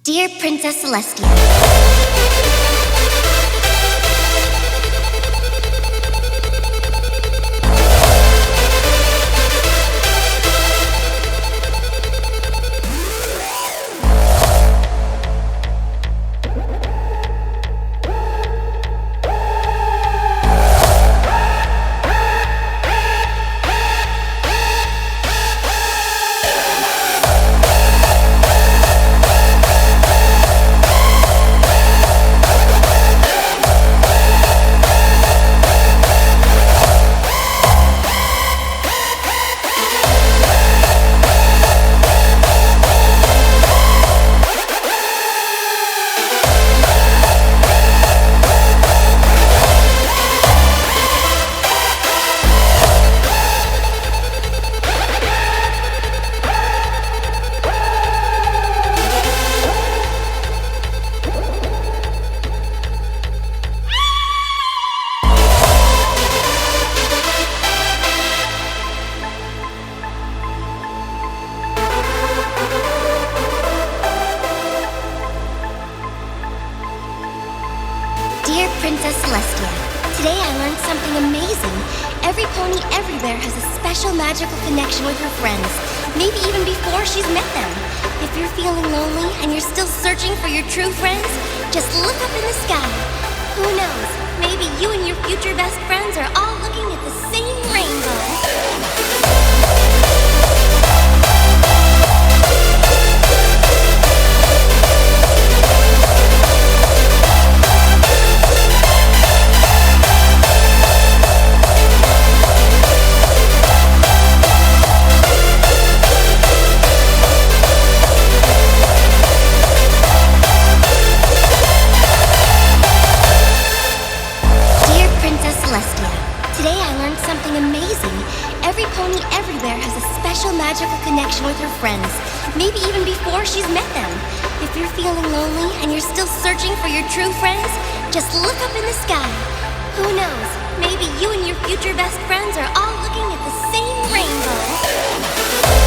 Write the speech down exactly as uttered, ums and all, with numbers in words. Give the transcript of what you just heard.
Dear Princess Celestia, Dear Princess Celestia, today I learned something amazing. Every pony everywhere has a special magical connection with her friends, maybe even before she's met them. If you're feeling lonely and you're still searching for your true friends, just look up in the sky. Who knows, maybe you and your future best friends are all looking at the same rainbow. Today I learned something amazing. Every pony everywhere has a special magical connection with her friends, maybe even before she's met them. If you're feeling lonely and you're still searching for your true friends, just look up in the sky. Who knows, maybe you and your future best friends are all looking at the same rainbow.